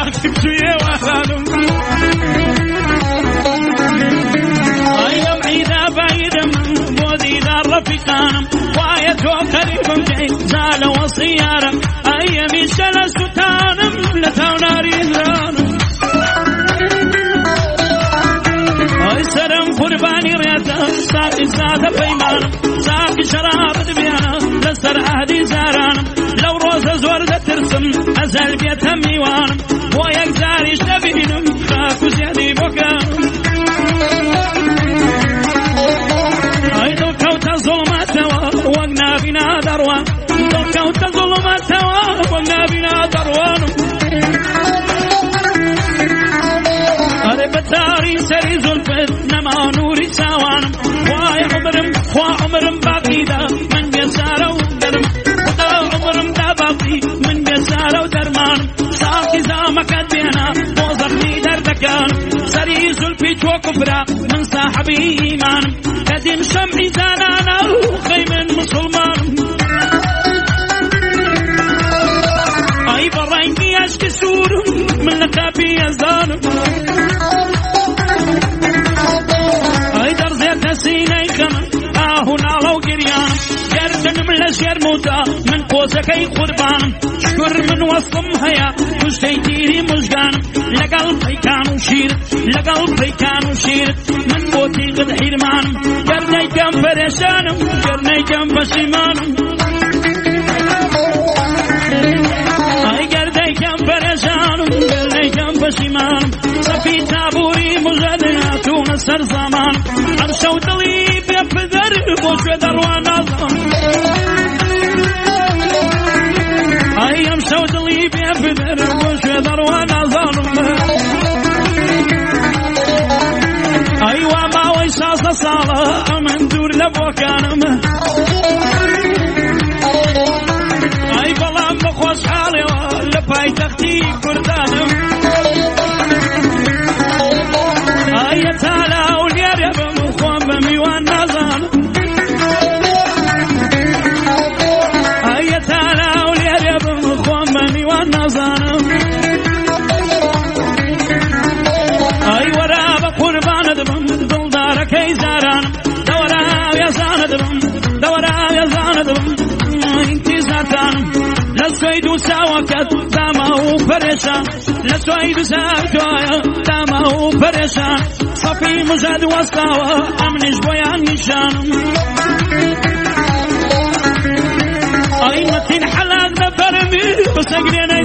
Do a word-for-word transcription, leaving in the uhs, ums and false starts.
كبسوية وخالم أيام عيدا بايدا بودي دار رفيقانم وايتو قريبم جاي زال وصيارم أيامي شلس وتانم لتاونا ريزانم أي سرم قرباني ريتا ساقي سادة بيمانم ساقي شراب دبيانا لسر أهدي زارانم لو روز زوردة ترسم أزل بيتها ميوانم ويك زاري شبينم خاكو زيادي بكانم أي دو كوتا ظلمات وقنا بنا دروان دو كوتا ظلمات وقنا بنا دروانم بتاري سري زلفت نما نوري سوانم واي عمرم خوا عمرم باقي دا من بيسارة ودرم خدا عمرم دا باقي من بيسارة ودرمان ساقي زامك ادينا وظهري دردكان سري زلفي جو كفرة من صاحبي ايمانم قديم شمعي زانانا وخيمن مسلمان اي برايني اشكي سورم من لقابي ازانم سيني كمان آهنا لو قريان جردن من الأشياء موتا من قوسكي قربان شكر من وصم هيا تشتيتيري مشغان لقلبي كانوا شير لقلبي كانوا شير من موتي قد حرمان جرني كم فرشانم جرني كم بشيمانم اي جرني كم فرشانم جرني كم بشيمانم صفي تابوري مجدناتون السر زمان عرشو دلي بيفذر بوش دروان أظلم أي عرشو دلي بيفذر بوش دروان أظلم أيوة ما ويساس صالة من دور لبوكانم أي بلام بخوش حالي لباي تختي كردانم أي تالا وليار بمخوان بميوان نظام أي تالا وليار بمخوان بميوان نظام أي ورا بقربان دبم دل دارك أي زاران دورا يا زان دبم دورا يا زان دبم انتي زاتان لسويدو ساوكت دامه فرشان لسويدو ساوكت دامه فرشان صفي مجد وسطاوة أمنش بيان نشانم أي متين حلاق نفرمي بسقرين